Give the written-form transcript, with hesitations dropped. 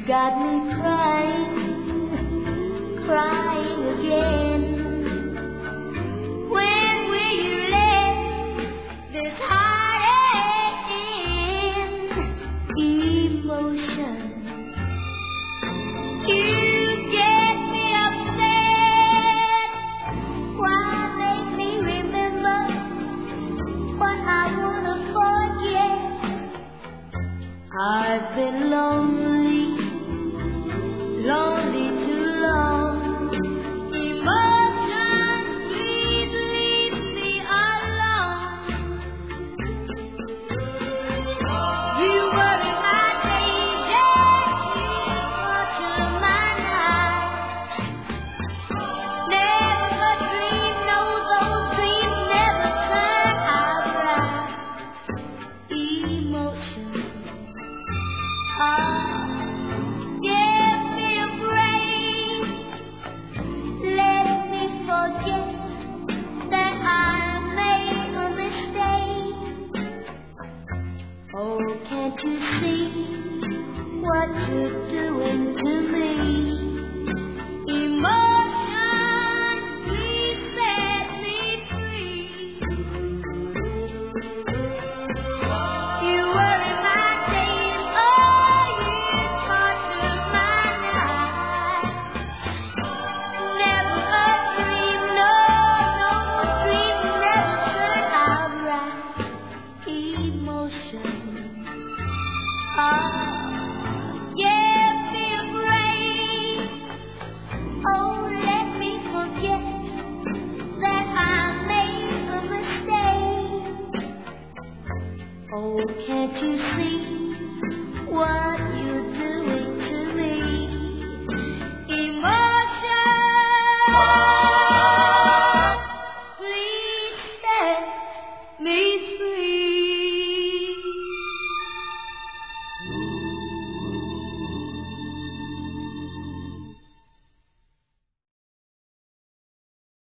got me crying, crying again. When will you let this heartache end? Emotion, you get me upset. Why make me remember what I wanna forget? I've been lonely, lonely too long. Emotions, please leave me alone. You worry my days, yes, you torture my nights. Never a dream, no, those dreams never turn out right. Emotions, give me a break. Let me forget that I made a mistake. Oh, can't you see what you're doing to me? Emotions, please set me free. You worry my days, oh, you torture my nights. Never a dream, no, no dream never turn out right. Emotion, give me a break. Oh, let me forget that I made a mistake. Oh, can't you see what you